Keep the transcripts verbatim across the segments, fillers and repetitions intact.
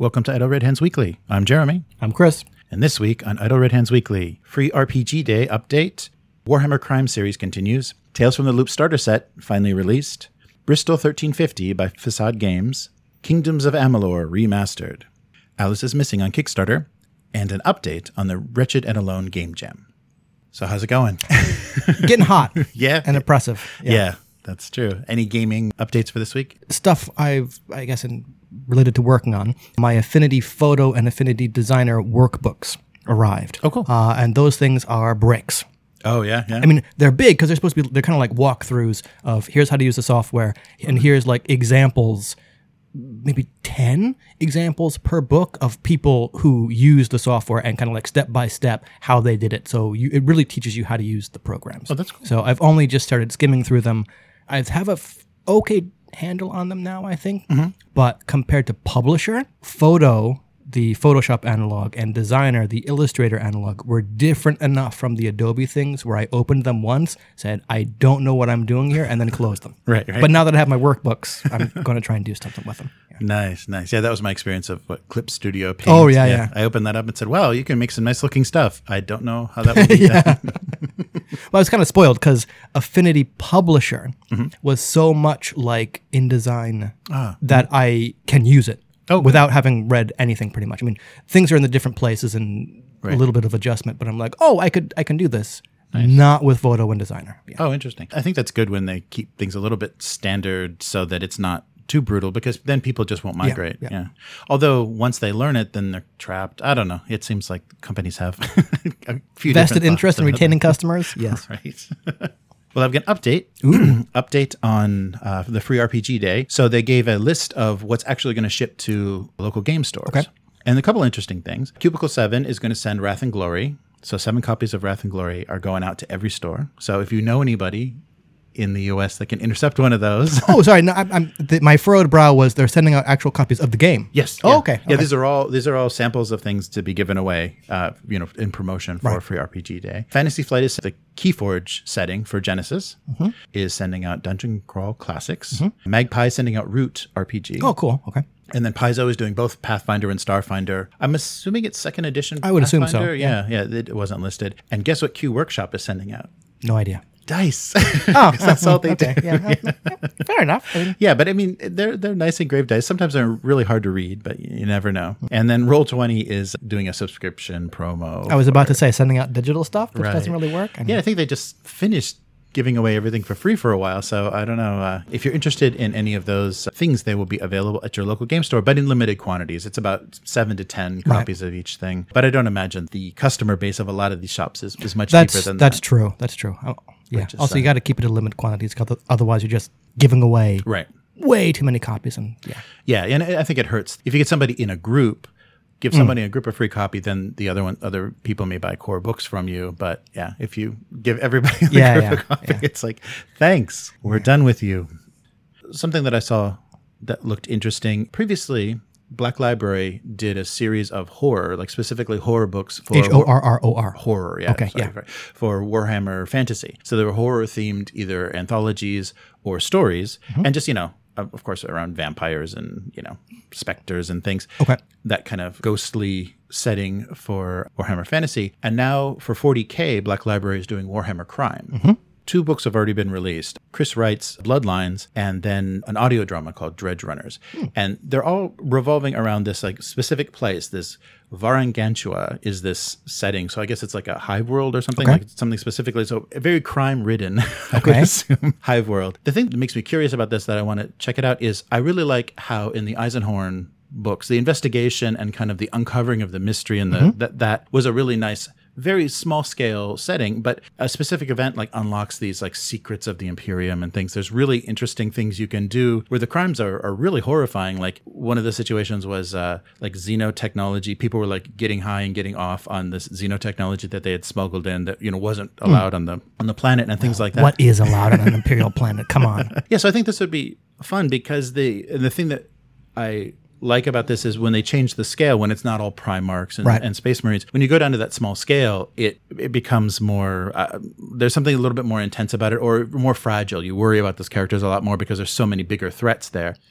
welcome to Idle Red Hands Weekly. I'm Jeremy. I'm Chris. And this week on Idle Red Hands Weekly, Free R P G Day update, Warhammer Crime series continues, Tales from the Loop starter set finally released, Bristol thirteen fifty by Facade Games, Kingdoms of Amalur remastered, Alice is Missing on Kickstarter, and an update on the Wretched and Alone Game Jam. So how's it going? Getting hot. Yeah. And impressive. Yeah. yeah, that's true. Any gaming updates for this week? Stuff I've, I guess, in, related to working on. My Affinity Photo and Affinity Designer workbooks arrived. Oh, cool. Uh, and those things are bricks. Oh, yeah, yeah. I mean, they're big because they're supposed to be, they're kind of like walkthroughs of here's how to use the software, and here's like examples, maybe ten examples per book of people who use the software and kind of like step by step how they did it. So you, it really teaches you how to use the programs. Oh, that's cool. So I've only just started skimming through them. I have a f- okay handle on them now, I think. Mm-hmm. But compared to Publisher, Photo, the Photoshop analog, and Designer, the Illustrator analog, were different enough from the Adobe things where I opened them once, said, I don't know what I'm doing here, and then closed them. Right, right. But now that I have my workbooks, I'm going to try and do something with them. Yeah. Nice, nice. Yeah, that was my experience of what Clip Studio Paint. Oh, yeah, yeah. I opened that up and said, wow, you can make some nice looking stuff. I don't know how that would be yeah. done. Well, I was kind of spoiled because Affinity Publisher mm-hmm. was so much like InDesign ah. that I can use it. Oh, without having read anything, pretty much. I mean, things are in the different places and right. a little bit of adjustment, but I'm like, oh, I could, I can do this. Nice. Not with Photo and Designer. Yeah. Oh, interesting. I think that's good when they keep things a little bit standard so that it's not too brutal, because then people just won't migrate. Yeah, yeah. yeah. Although once they learn it, then they're trapped. I don't know. It seems like companies have a few vested interest in retaining customers. Yes. Right. Well, I've got an update. update on uh, the Free R P G Day. So they gave a list of what's actually going to ship to local game stores. Okay. And a couple interesting things. Cubicle seven is going to send Wrath and Glory. So seven copies of Wrath and Glory are going out to every store. So if you know anybody in the U S that can intercept one of those. Oh, sorry. No, I'm, I'm, the, my furrowed brow was they're sending out actual copies of the game. Yes. Oh, yeah. okay. Yeah, okay. these are all these are all samples of things to be given away, uh, you know, in promotion for right. Free R P G Day. Fantasy Flight is the Keyforge setting for Genesis, mm-hmm. is sending out Dungeon Crawl Classics. Mm-hmm. Magpie is sending out Root R P G. Oh, cool. Okay. And then Paizo is doing both Pathfinder and Starfinder. I'm assuming it's second edition. I would Pathfinder. assume so. Yeah, yeah, it wasn't listed. And guess what Q Workshop is sending out? No idea. Dice. Oh, that's all they okay. do. Yeah. Yeah. Fair enough. I mean, yeah, but I mean, they're they're nice engraved dice. Sometimes they're really hard to read, but you never know. And then Roll twenty is doing a subscription promo. I was for, about to say sending out digital stuff, which right. doesn't really work. I mean, yeah, I think they just finished giving away everything for free for a while. So I don't know. Uh, if you're interested in any of those things, they will be available at your local game store, but in limited quantities. It's about seven to ten copies right. of each thing. But I don't imagine the customer base of a lot of these shops is, is much that's, cheaper than that's that. That's true. That's true. Oh, yeah. Also, uh, you got to keep it in limited quantities, because otherwise you're just giving away right. way too many copies. And yeah. Yeah, and I think it hurts. If you get somebody in a group, give somebody mm. a group a free copy, then the other one, other people may buy core books from you. But yeah, if you give everybody the yeah, group yeah, a copy, yeah. it's like, thanks, we're yeah. done with you. Something that I saw that looked interesting. Previously, Black Library did a series of horror, like specifically horror books for H O R R O R. Horror, yeah. Okay, sorry, yeah. For, for Warhammer Fantasy. So there were horror themed either anthologies or stories, mm-hmm. and just, you know, of course, around vampires and, you know, specters and things. Okay. That kind of ghostly setting for Warhammer Fantasy. And now for forty K, Black Library is doing Warhammer Crime. Mm-hmm. Two books have already been released. Chris Wright's Bloodlines, and then an audio drama called Dredge Runners. Hmm. And they're all revolving around this like specific place. This Varangantua is this setting. So I guess it's like a hive world or something, okay. like something specifically. So very crime ridden, I okay. would assume, hive world. The thing that makes me curious about this that I want to check it out is I really like how in the Eisenhorn books, the investigation and kind of the uncovering of the mystery and the mm-hmm. that that was a really nice, very small scale setting, but a specific event like unlocks these like secrets of the Imperium and things. There's really interesting things you can do where the crimes are, are really horrifying. Like one of the situations was uh, like xenotechnology. People were like getting high and getting off on this xenotechnology that they had smuggled in that, you know, wasn't allowed mm. on the on the planet and things like that. What is allowed on an Imperial planet? Come on. Yeah, so I think this would be fun because the and the thing that I like about this is when they change the scale, when it's not all Primarchs and, right. and Space Marines, when you go down to that small scale, it it becomes more, uh, there's something a little bit more intense about it or more fragile. You worry about those characters a lot more because there's so many bigger threats there. Right.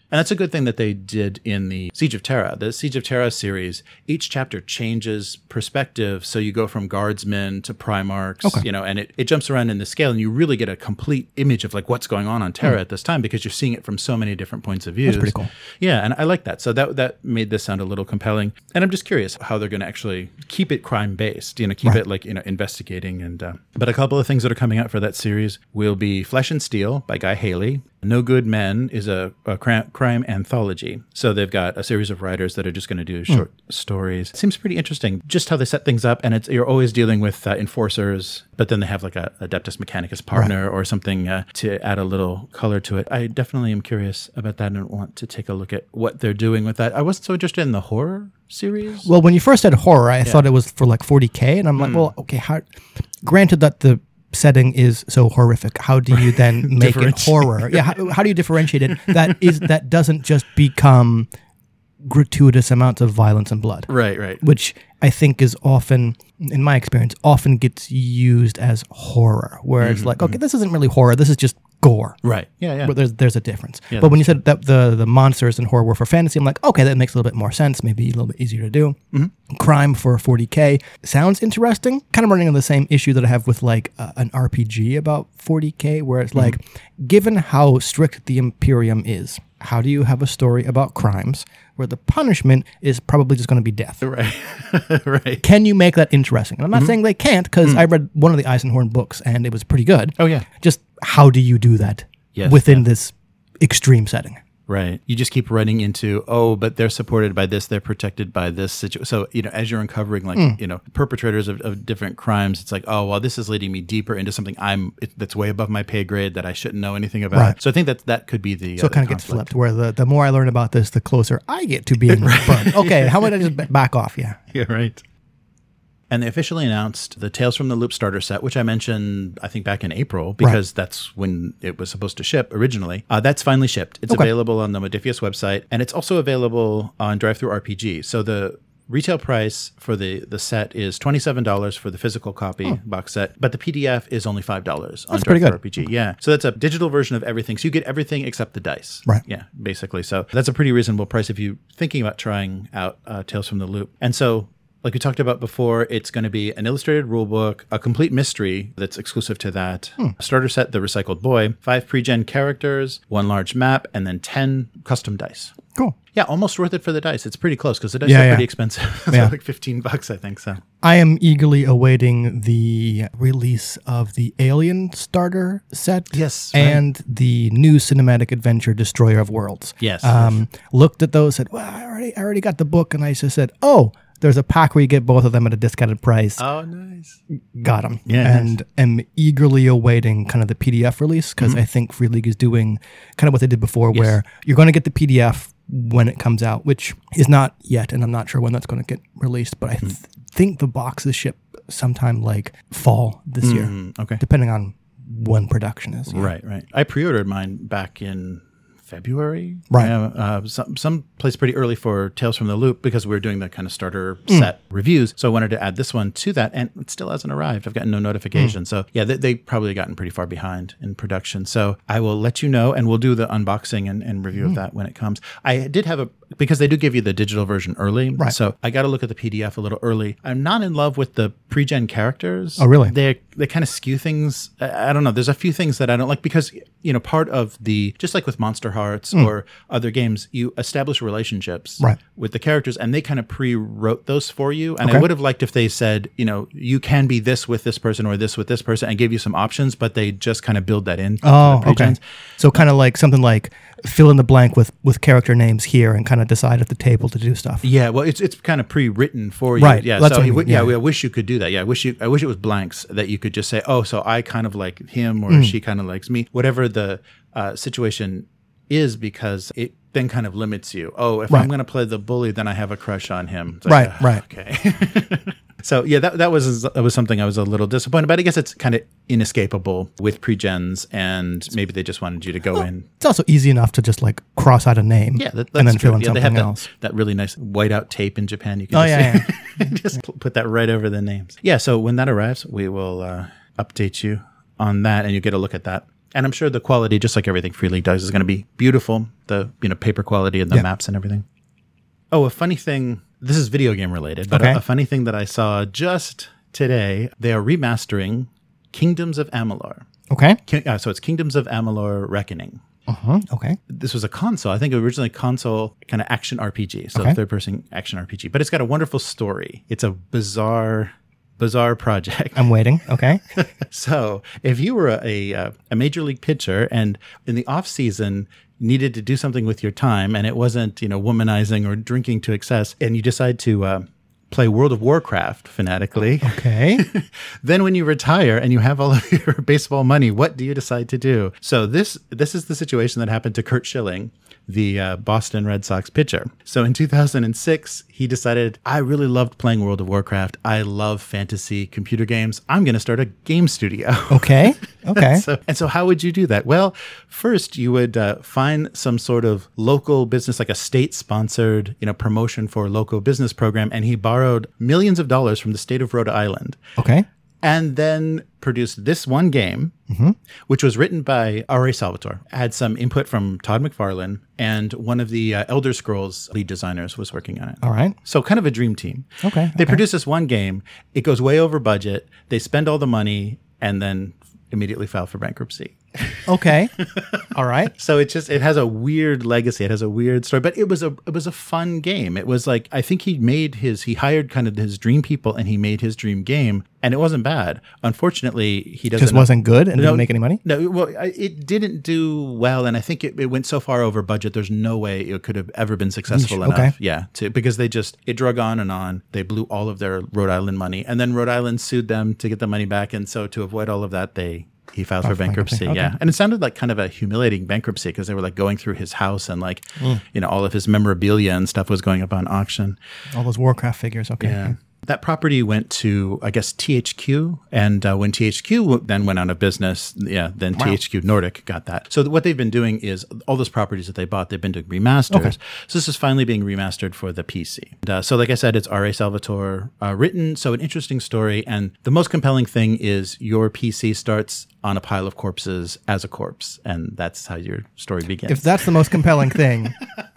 And that's a good thing that they did in the Siege of Terra. The Siege of Terra series, each chapter changes perspective. So you go from guardsmen to Primarchs, Okay. you know, and it, it jumps around in the scale and you really get a complete image of like what's going on on Terra mm. at this time because you're seeing it from so many different points of view. That's pretty cool. Yeah, and I like that. So that that made this sound a little compelling. And I'm just curious how they're going to actually keep it crime-based, you know, keep right. it like, you know, investigating. and uh, But a couple of things that are coming out for that series will be Flesh and Steel by Guy Haley. No Good Men is a, a crime, crime anthology. So they've got a series of writers that are just going to do short mm. stories. It seems pretty interesting, just how they set things up. And it's you're always dealing with uh, enforcers, but then they have like a Adeptus Mechanicus partner right. or something uh, to add a little color to it. I definitely am curious about that and want to take a look at what they're doing with that. I wasn't so interested in the horror series. Well, when you first said horror, I yeah. thought it was for like forty K. And I'm like, mm. well, okay, how... Granted that the setting is so horrific, how do you then make it horror? Yeah, how, how do you differentiate it? That is that doesn't just become gratuitous amounts of violence and blood. Right, right. Which I think is often, in my experience, often gets used as horror, where mm-hmm, it's like, okay, mm-hmm. this isn't really horror, this is just gore. Right. Yeah, yeah. But there's there's a difference. Yeah, but when you said that the the monsters in horror were for fantasy, I'm like, okay, that makes a little bit more sense, maybe a little bit easier to do. Mm-hmm. Crime for forty K sounds interesting. Kind of running on the same issue that I have with like uh, an R P G about forty K, where it's mm-hmm. like, given how strict the Imperium is, how do you have a story about crimes where the punishment is probably just going to be death? Right. Right. Can you make that interesting? And I'm not mm-hmm. saying they can't, because mm-hmm. I read one of the Eisenhorn books and it was pretty good. Oh, yeah. Just how do you do that yes, within yeah. this extreme setting? Right. You just keep running into, oh, but they're supported by this, they're protected by this situation. So, you know, as you're uncovering like, mm. you know, perpetrators of, of different crimes, it's like, oh, well, this is leading me deeper into something I'm it, that's way above my pay grade that I shouldn't know anything about. Right. So I think that that could be the So uh, it kind of gets flipped, where the, the more I learn about this, the closer I get to being right. burned. Okay, how about I just back off? Yeah. Yeah, right. And they officially announced the Tales from the Loop starter set, which I mentioned, I think, back in April, because right. that's when it was supposed to ship originally. Uh, that's finally shipped. It's okay. available on the Modiphius website, and it's also available on DriveThruRPG. So the retail price for the, the set is twenty-seven dollars for the physical copy oh. box set, but the P D F is only five dollars on DriveThruRPG. Yeah. So that's a digital version of everything. So you get everything except the dice. Right. Yeah, basically. So that's a pretty reasonable price if you're thinking about trying out uh, Tales from the Loop. And so, like we talked about before, it's going to be an illustrated rulebook, a complete mystery that's exclusive to that, hmm. a starter set, The Recycled Boy, five pre-gen characters, one large map, and then ten custom dice. Cool. Yeah, almost worth it for the dice. It's pretty close because the dice yeah, are yeah. pretty expensive. It's yeah. like fifteen bucks, I think. So I am eagerly awaiting the release of the Alien starter set. Yes. And right. the new cinematic adventure, Destroyer of Worlds. Yes. Um, yes. Looked at those, said, well, I already, I already got the book. And I just said, oh, there's a pack where you get both of them at a discounted price. Oh, nice. Got them. Yeah, and nice. am eagerly awaiting kind of the P D F release, because mm-hmm. I think Free League is doing kind of what they did before, yes. where you're going to get the P D F when it comes out, which is not yet, and I'm not sure when that's going to get released, but I th- mm. think the boxes ship sometime like fall this mm, year. Okay. Depending on when production is. Yeah. Right, right. I pre-ordered mine back in February. Right. Yeah, uh, some, some place pretty early for Tales from the Loop because we were doing the kind of starter mm. set reviews. So I wanted to add this one to that, and it still hasn't arrived. I've gotten no notification. Mm. So yeah, they, they probably gotten pretty far behind in production. So I will let you know, and we'll do the unboxing and, and review mm. of that when it comes. I did have a, because they do give you the digital version early. Right. So I got to look at the P D F a little early. I'm not in love with the pre-gen characters. Oh, really? They they kind of skew things. I, I don't know. There's a few things that I don't like because, you know, part of the, just like with Monster Hearts mm. or other games, you establish relationships right. with the characters, and they kind of pre-wrote those for you. And okay. I would have liked if they said, you know, you can be this with this person or this with this person, and gave you some options, but they just kind of build that in. Oh, okay. So kind of like something like fill in the blank with, with character names here and kind of decide at the table to do stuff. Yeah, well, it's it's kind of pre-written for you. Right. Yeah, That's so what you, I mean. yeah, yeah, I wish you could do that. Yeah, I wish you, I wish it was blanks that you could just say, oh, so I kind of like him or mm. she kind of likes me, whatever the uh, situation is, because it then kind of limits you. Oh, if right. I'm going to play the bully, then I have a crush on him. It's right, like, right. Okay. So yeah, that that was that was something I was a little disappointed, but I guess it's kind of inescapable with pre-gens, and maybe they just wanted you to go well, in. It's also easy enough to just like cross out a name, yeah, that, that's and then true. fill in yeah, something they have that, else. That really nice whiteout tape in Japan. You can oh just, yeah, yeah. just put that right over the names. Yeah, so when that arrives, we will uh, update you on that, and you get a look at that And I'm sure the quality, just like everything Free League does, is going to be beautiful. The you know paper quality and the Yeah. maps and everything. Oh, a funny thing. This is video game related, but Okay. a, a funny thing that I saw just today. They are remastering Kingdoms of Amalur. Okay. King, uh, so it's Kingdoms of Amalur Reckoning. Uh-huh. Okay. This was a console. I think originally console kind of action R P G. So Okay. third person action R P G. But it's got a wonderful story. It's a bizarre, bizarre project. I'm waiting. Okay. So if you were a, a, a major league pitcher and in the off season needed to do something with your time and it wasn't, you know, womanizing or drinking to excess, and you decide to uh, play World of Warcraft fanatically, Okay. then when you retire and you have all of your baseball money, what do you decide to do? So this this is the situation that happened to Curt Schilling, the uh, Boston Red Sox pitcher. So in two thousand six, he decided, I really loved playing World of Warcraft. I love fantasy computer games. I'm going to start a game studio. Okay. Okay. So, and so how would you do that? Well, first you would uh, find some sort of local business, like a state-sponsored, you know, promotion for a local business program. And he borrowed millions of dollars from the state of Rhode Island. Okay. And then produced this one game, which was written by R A. Salvatore. Had some input from Todd McFarlane, and one of the uh, Elder Scrolls lead designers was working on it. All right. So kind of a dream team. Okay, They okay. produce this one game. It goes way over budget. They spend all the money and then immediately file for bankruptcy. Okay. All right. So it just it has a weird legacy. It has a weird story, but it was a it was a fun game. It was like I think he made his he hired kind of his dream people and he made his dream game, and it wasn't bad. Unfortunately, he doesn't Just wasn't good and No, didn't make any money? No, well, I- it didn't do well, and I think it, it went so far over budget. There's no way it could have ever been successful Okay. enough. Yeah, to because they just it drug on and on. They blew all of their Rhode Island money, and then Rhode Island sued them to get the money back. And so to avoid all of that, they he filed for bankruptcy. bankruptcy. Yeah, Okay. and it sounded like kind of a humiliating bankruptcy because they were like going through his house and like Mm. you know all of his memorabilia and stuff was going up on auction. All those Warcraft figures. Okay. Yeah. That property went to, I guess, T H Q. And uh, when T H Q w- then went out of business, yeah, then T H Q Nordic got that. So th- what they've been doing is all those properties that they bought, they've been doing remasters. Okay. So this is finally being remastered for the P C. And, uh, so like I said, it's R A. Salvatore uh, written. So an interesting story. And the most compelling thing is your P C starts on a pile of corpses as a corpse. And that's how your story begins. If that's the most compelling thing,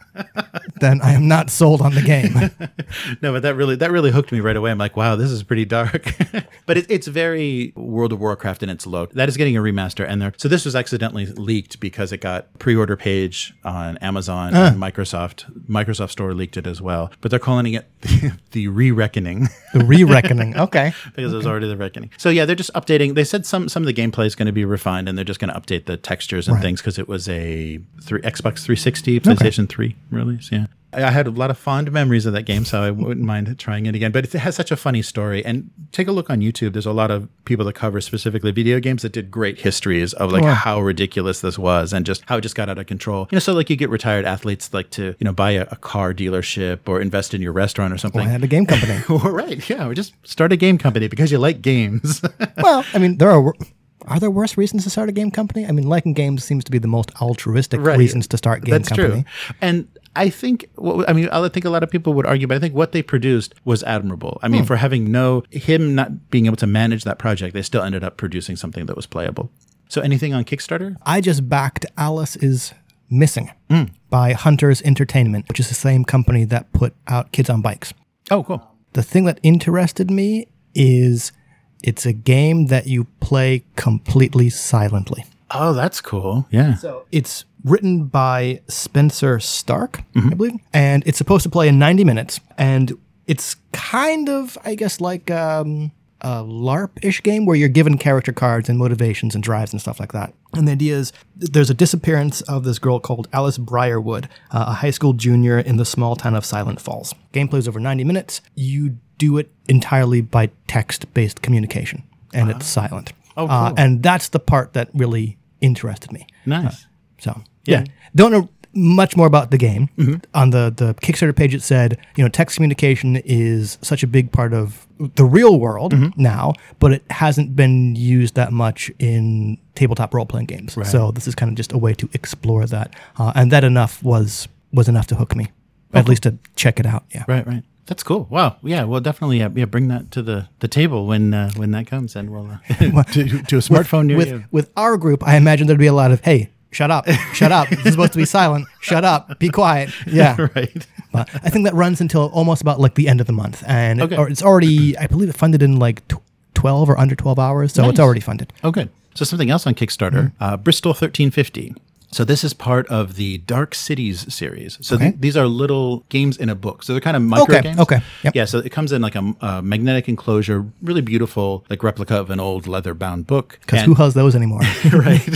then I am not sold on the game. No, but that really that really hooked me right away. I'm like, wow, this is pretty dark. But it, it's very World of Warcraft in its look. That is getting a remaster, and there. So this was accidentally leaked because it got pre-order page on Amazon and Microsoft. Microsoft Store leaked it as well, but they're calling it the, the Re-Reckoning The re-reckoning. Okay. because it was already the Reckoning. So yeah, they're just updating. They said some some of the gameplay is going to be refined, and they're just going to update the textures and things because it was a three, Xbox three sixty, PlayStation three release. Yeah. I I had a lot of fond memories of that game, so I wouldn't mind trying it again. But it has such a funny story. And take a look on YouTube. There's a lot of people that cover specifically video games that did great histories of like Wow. how ridiculous this was and just how it just got out of control. You know, so like you get retired athletes like to, you know, buy a, a car dealership or invest in your restaurant or I something. had a game company. Well, right. Yeah. Or just start a game company because you like games. Well, I mean, there are are there worse reasons to start a game company? I mean, liking games seems to be the most altruistic Right. reasons to start game That's company. true. And I think, well, I mean, I think a lot of people would argue, but I think what they produced was admirable. I Hmm. mean, for having no, him not being able to manage that project, they still ended up producing something that was playable. So anything on Kickstarter? I just backed Alice is Missing Hmm. by Hunters Entertainment, which is the same company that put out Kids on Bikes. Oh, cool. The thing that interested me is it's a game that you play completely silently. Oh, that's cool. Yeah. So it's written by Spencer Stark, I believe, and it's supposed to play in ninety minutes. And it's kind of, I guess, like um, a LARP-ish game where you're given character cards and motivations and drives and stuff like that. And the idea is th- there's a disappearance of this girl called Alice Briarwood, uh, a high school junior in the small town of Silent Falls. Gameplay is over ninety minutes. You do it entirely by text-based communication, and it's silent. Oh, Uh, cool. and that's the part that really interested me. Nice. So Yeah. yeah, don't know much more about the game. On the the Kickstarter page, it said, you know, text communication is such a big part of the real world now, but it hasn't been used that much in tabletop role playing games. So this is kind of just a way to explore that, uh, and that enough was was enough to hook me, at least to check it out. Yeah. Right, right. That's cool. Wow. Yeah, we'll definitely uh, yeah, bring that to the, the table when uh, when that comes, and we'll uh, to, to a smartphone with, near with, you. With our group, I imagine there'd be a lot of, hey, shut up, shut up. This is supposed to be silent. Shut up. Be quiet. Yeah. Right. But I think that runs until almost about like the end of the month. And Okay. it, or it's already, I believe it funded in like tw- twelve or under twelve hours. So Nice. it's already funded. Oh, good. So something else on Kickstarter, uh, Bristol thirteen fifty. So this is part of the Dark Cities series. So Okay. th- these are little games in a book. So they're kind of micro Okay, games. okay, yep. Yeah, so it comes in like a, a magnetic enclosure, really beautiful, like replica of an old leather-bound book. Because And- who has those anymore? right.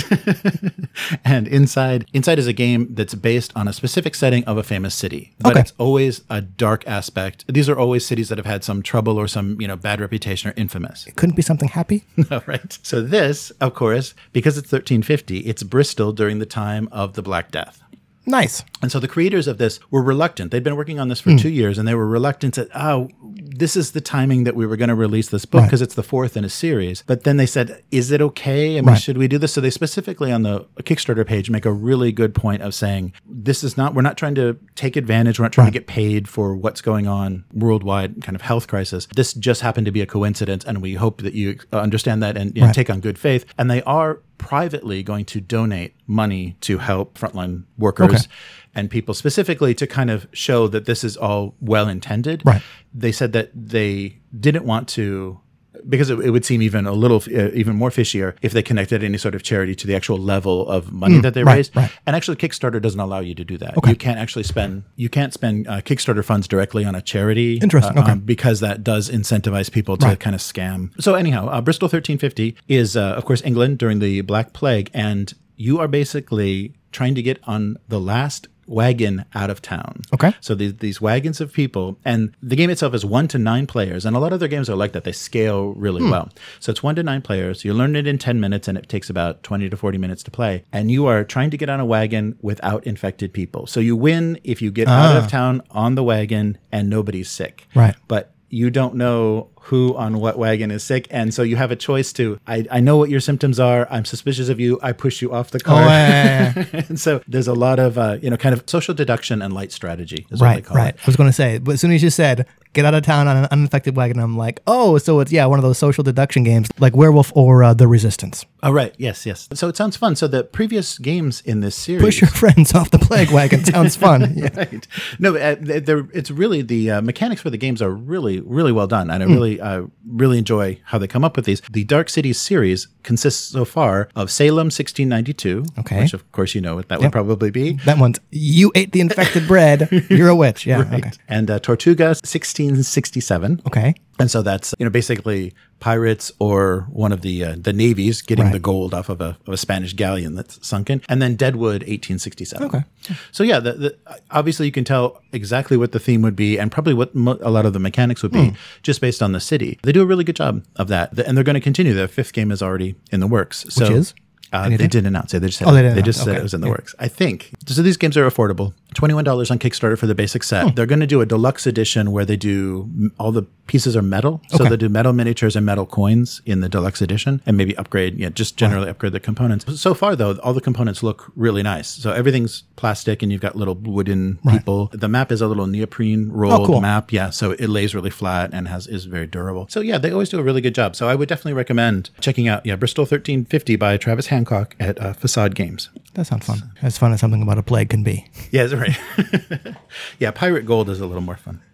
And inside inside is a game that's based on a specific setting of a famous city. But Okay. it's always a dark aspect. These are always cities that have had some trouble or some, you know, bad reputation or infamous. Couldn't be something happy? No, right. So this, of course, because it's thirteen fifty, it's Bristol during the time of the Black Death. Nice. And so the creators of this were reluctant. They'd been working on this for Hmm. two years, and they were reluctant to, oh, this is the timing that we were going to release this book Right. because it's the fourth in a series. But then they said, is it okay? I mean, Right. should we do this? So they specifically on the Kickstarter page make a really good point of saying, this is not, we're not trying to take advantage. We're not trying to get paid for what's going on worldwide kind of health crisis. This just happened to be a coincidence, and we hope that you understand that and you know, Right. take on good faith. And they are privately going to donate money to help frontline workers. Okay. And people specifically to kind of show that this is all well intended. Right. They said that they didn't want to, because it, it would seem even a little, uh, even more fishier if they connected any sort of charity to the actual level of money that they right, raised. right. And actually, Kickstarter doesn't allow you to do that. Okay. You can't actually spend, you can't spend uh, Kickstarter funds directly on a charity. Interesting, uh, okay. um, because that does incentivize people to Right. kind of scam. So anyhow, uh, Bristol thirteen fifty is, uh, of course, England during the Black Plague, and you are basically trying to get on the last wagon out of town. Okay. So these these wagons of people, and the game itself is one to nine players, and a lot of their games are like that. They scale really Hmm. well. So it's one to nine players. You learn it in ten minutes, and it takes about twenty to forty minutes to play. And you are trying to get on a wagon without infected people. So you win if you get out Ah. of town on the wagon and nobody's sick. Right. But you don't know who on what wagon is sick. And so you have a choice to, I, I know what your symptoms are. I'm suspicious of you. I push you off the car. Oh, yeah, yeah, yeah. And so there's a lot of, uh, you know, kind of social deduction and light strategy is what they Right, call right. it. I was going to say, but as soon as you said, get out of town on an uninfected wagon, I'm like, oh, so it's, yeah, one of those social deduction games like Werewolf or uh, The Resistance. Oh, right. Yes, yes. So it sounds fun. So the previous games in this series. Push your friends off the plague wagon. Sounds fun. Yeah. Right. No, uh, they're, it's really the uh, mechanics for the games are really, really well done. And I really, uh, really enjoy how they come up with these. The Dark Cities series consists so far of Salem sixteen ninety-two, Okay. which of course you know what that would Yep. probably be. That one's, you ate the infected bread. You're a witch. Yeah. Okay. And uh, Tortuga sixteen sixty-seven. Okay. And so that's, you know, basically pirates or one of the uh, the navies getting Right. the gold off of a, of a Spanish galleon that's sunken. And then Deadwood eighteen sixty-seven. Okay. So yeah, the, the, obviously you can tell exactly what the theme would be and probably what mo- a lot of the mechanics would be Hmm. just based on the city. They do a really good job of that. The- and they're going to continue. Their fifth game is already in the works. So, Which is? Uh, Any they idea? didn't announce it. They just said, Oh, they it, didn't they announce. just said Okay. it was in the Yeah. works. I think. So these games are affordable. twenty-one dollars on Kickstarter for the basic set. Hmm. They're going to do a deluxe edition where they do m- all the pieces are metal. So Okay. they do metal miniatures and metal coins in the deluxe edition and maybe upgrade, yeah, just generally upgrade the components. So far though, all the components look really nice. So everything's plastic and you've got little wooden people. The map is a little neoprene rolled Oh, cool. map. Yeah. So it lays really flat and has is very durable. So yeah, they always do a really good job. So I would definitely recommend checking out, yeah, Bristol thirteen fifty by Travis Hancock at uh, Facade Games. That sounds fun. As fun as something about a plague can be. Yeah, that's right. Yeah, Pirate Gold is a little more fun.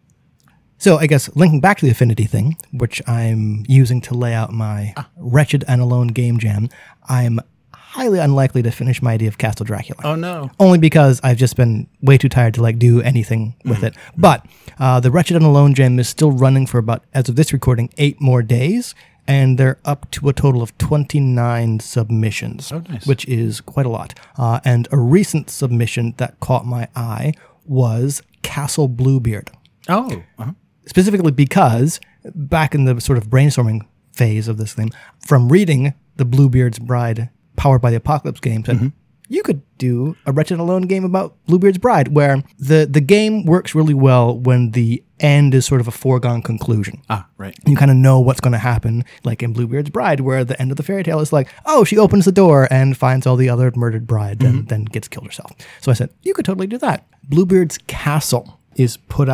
So I guess linking back to the Affinity thing, which I'm using to lay out my Ah. Wretched and Alone game jam, I'm highly unlikely to finish my idea of Castle Dracula. Oh no. Only because I've just been way too tired to like do anything with it. But uh, the Wretched and Alone jam is still running for about, as of this recording, eight more days. And they're up to a total of twenty-nine submissions, Oh, nice. which is quite a lot. Uh, and a recent submission that caught my eye was Castle Bluebeard. Oh. Uh-huh. Specifically because back in the sort of brainstorming phase of this thing, from reading the Bluebeard's Bride Powered by the Apocalypse games, and Mm-hmm. you could do a Wretched and Alone game about Bluebeard's Bride, where the, the game works really well when the end is sort of a foregone conclusion. Ah, right. You kind of know what's going to happen, like in Bluebeard's Bride, where the end of the fairy tale is like, oh, she opens the door and finds all the other murdered brides and then gets killed herself. So I said, you could totally do that. Bluebeard's Castle is put out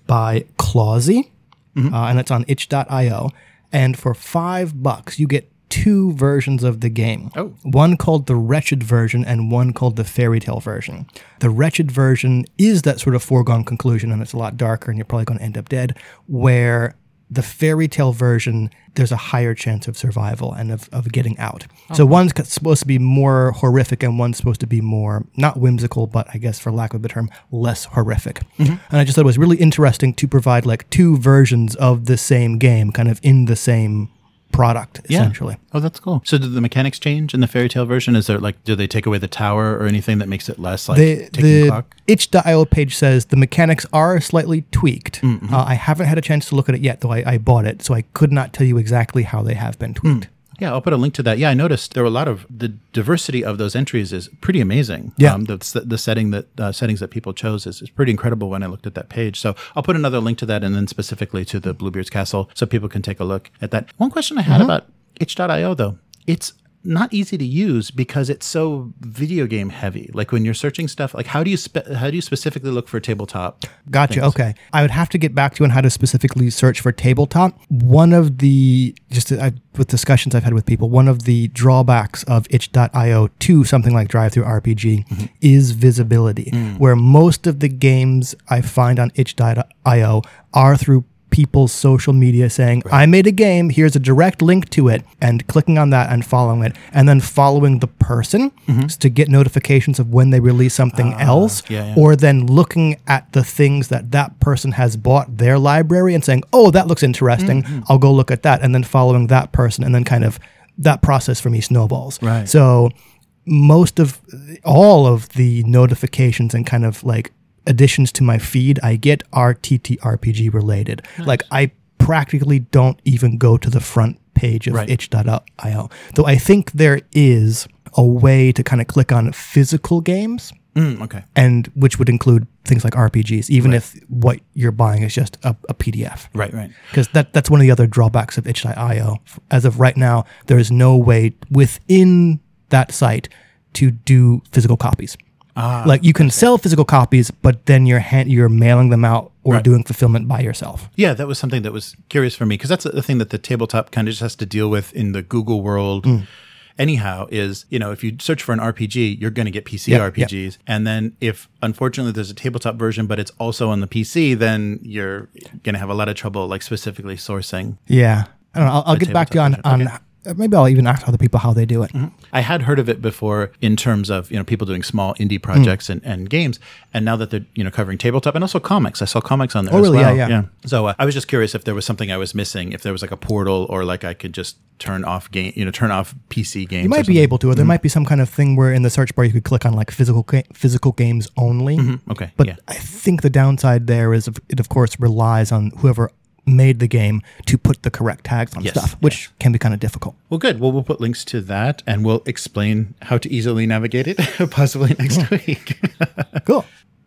by Clausey, mm-hmm. uh, and it's on itch dot io. And for five bucks, you get two versions of the game. Oh. One called the Wretched version and one called the Fairy Tale version. The Wretched version is that sort of foregone conclusion, and it's a lot darker, and you're probably going to end up dead, where the Fairy Tale version, there's a higher chance of survival and of, of getting out. Oh. So one's supposed to be more horrific and one's supposed to be more, not whimsical, but I guess for lack of a better term, less horrific. Mm-hmm. And I just thought it was really interesting to provide like two versions of the same game kind of in the same product, yeah. essentially. Oh, that's cool. So did the mechanics change in the Fairy Tale version? Is there like, do they take away the tower or anything that makes it less like the, ticking the clock? itch dot io page says the mechanics are slightly tweaked. Mm-hmm. Uh, I haven't had a chance to look at it yet, though I, I bought it, so I could not tell you exactly how they have been tweaked. Mm. Yeah, I'll put a link to that. Yeah, I noticed there were a lot of the diversity of those entries is pretty amazing. Yeah, um, the the setting that uh, settings that people chose is, is pretty incredible when I looked at that page. So I'll put another link to that, and then specifically to the Bluebeard's Castle, so people can take a look at that. One question I had mm-hmm. about itch dot io though, it's not easy to use because it's so video game heavy. Like when you're searching stuff, like how do you spe- how do you specifically look for tabletop? Gotcha. things? Okay, I would have to get back to you on how to specifically search for tabletop. One of the just uh, with discussions I've had with people, one of the drawbacks of itch dot io to something like DriveThruRPG mm-hmm. is visibility, mm. where most of the games I find on itch dot io are through people's social media saying, right. I made a game, here's a direct link to it, and clicking on that and following it, and then following the person mm-hmm. to get notifications of when they release something uh, else, yeah, yeah. or then looking at the things that that person has bought their library and saying, oh, that looks interesting, mm-hmm. I'll go look at that, and then following that person, and then kind of that process for me snowballs. Right. So most of, all of the notifications and kind of like additions to my feed I get are T T R P G related. Nice. Like I practically don't even go to the front page of right. itch dot io. Though I think there is a way to kind of click on physical games. Mm, okay. And which would include things like R P Gs, even right. if what you're buying is just a, a P D F. Right, right. Because that, that's one of the other drawbacks of itch dot io. As of right now, there is no way within that site to do physical copies. Ah, like you can okay. sell physical copies, but then you're hand, you're mailing them out or right. doing fulfillment by yourself. Yeah, that was something that was curious for me because that's the thing that the tabletop kind of just has to deal with in the Google world. Mm. Anyhow, is, you know, if you search for an R P G, you're going to get P C yep, R P Gs. Yep. And then if, unfortunately, there's a tabletop version, but it's also on the P C, then you're going to have a lot of trouble, like specifically sourcing. Yeah. I don't know. I'll, I'll get back to you on, on okay. Maybe I'll even ask other people how they do it. Mm-hmm. I had heard of it before in terms of, you know, people doing small indie projects mm. and, and games. And now that they're, you know, covering tabletop and also comics. I saw comics on there oh, as really? well. Yeah, yeah. yeah. So uh, I was just curious if there was something I was missing, if there was like a portal or like I could just turn off game, you know, turn off P C games. You might be able to, or there mm-hmm. might be some kind of thing where in the search bar you could click on like physical ga- physical games only. Mm-hmm. Okay. But yeah. I think the downside there is it, of course, relies on whoever made the game to put the correct tags on yes, stuff, which yes. can be kind of difficult. Well, good. Well, we'll put links to that and we'll explain how to easily navigate it possibly next week. Cool.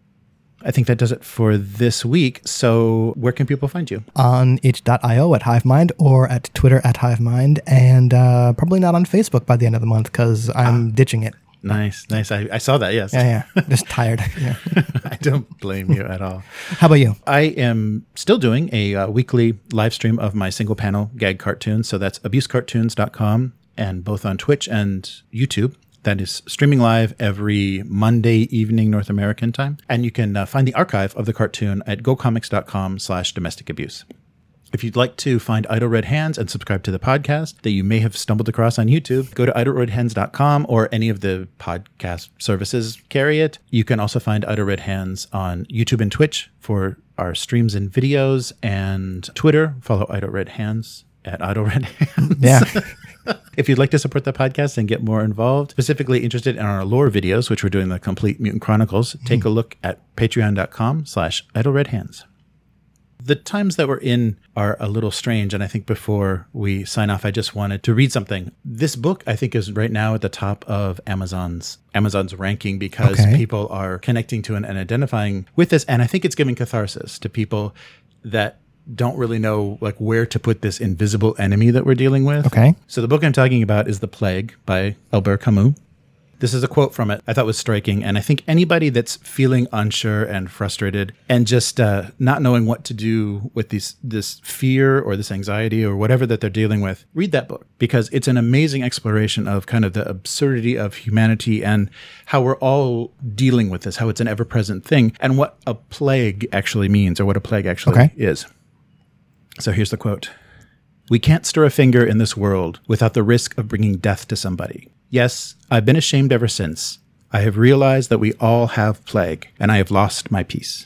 I think that does it for this week. So where can people find you? On itch dot io at HiveMind or at Twitter at HiveMind, and uh, probably not on Facebook by the end of the month because I'm ah. ditching it. Nice, nice. I, I saw that, yes. Yeah, yeah. Just tired. Yeah. I don't blame you at all. How about you? I am still doing a uh, weekly live stream of my single panel gag cartoons. So that's abuse cartoons dot com and both on Twitch and YouTube. That is streaming live every Monday evening North American time. And you can uh, find the archive of the cartoon at gocomics dot com slash domestic abuse. If you'd like to find Idle Red Hands and subscribe to the podcast that you may have stumbled across on YouTube, go to idle red hands dot com or any of the podcast services carry it. You can also find Idle Red Hands on YouTube and Twitch for our streams and videos, and Twitter. Follow Idle Red Hands at Idle Red Hands. Yeah. If you'd like to support the podcast and get more involved, specifically interested in our lore videos, which we're doing the Complete Mutant Chronicles, mm. take a look at patreon dot com slash idle red hands. The times that we're in are a little strange, and I think before we sign off, I just wanted to read something. This book, I think, is right now at the top of Amazon's Amazon's ranking because okay. people are connecting to and, and identifying with this, and I think it's giving catharsis to people that don't really know like where to put this invisible enemy that we're dealing with. Okay. So the book I'm talking about is The Plague by Albert Camus. This is a quote from it I thought was striking. And I think anybody that's feeling unsure and frustrated and just uh, not knowing what to do with these, this fear or this anxiety or whatever that they're dealing with, read that book, because it's an amazing exploration of kind of the absurdity of humanity and how we're all dealing with this, how it's an ever-present thing, and what a plague actually means, or what a plague actually Okay. is. So here's the quote. "We can't stir a finger in this world without the risk of bringing death to somebody. Yes, I've been ashamed ever since. I have realized that we all have plague, and I have lost my peace."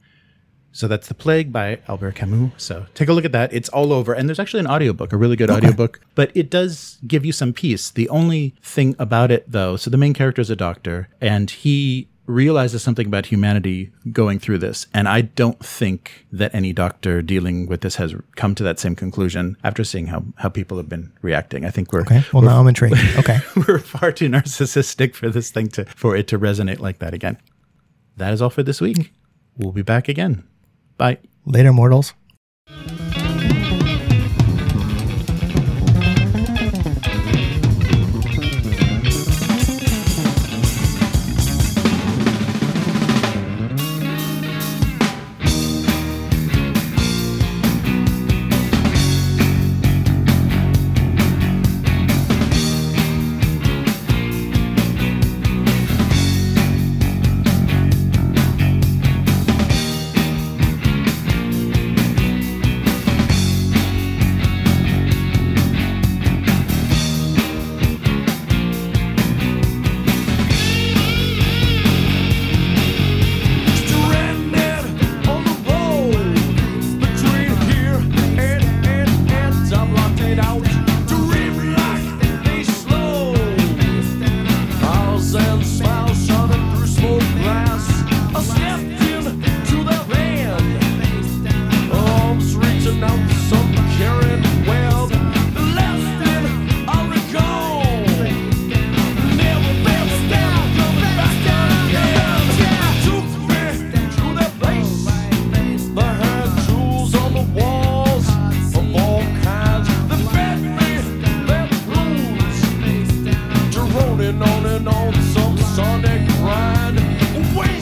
So that's The Plague by Albert Camus. So take a look at that. It's all over. And there's actually an audiobook, a really good Okay. audiobook, but it does give you some peace. The only thing about it, though, so the main character is a doctor, and he realizes something about humanity going through this. And I don't think that any doctor dealing with this has come to that same conclusion after seeing how, how people have been reacting. I think we're, Okay. Well, we're, now I'm intrigued. Okay. we're far too narcissistic for this thing to, for it to resonate like that again. That is all for this week. We'll be back again. Bye. Later, mortals.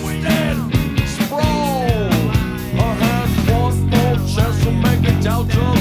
Out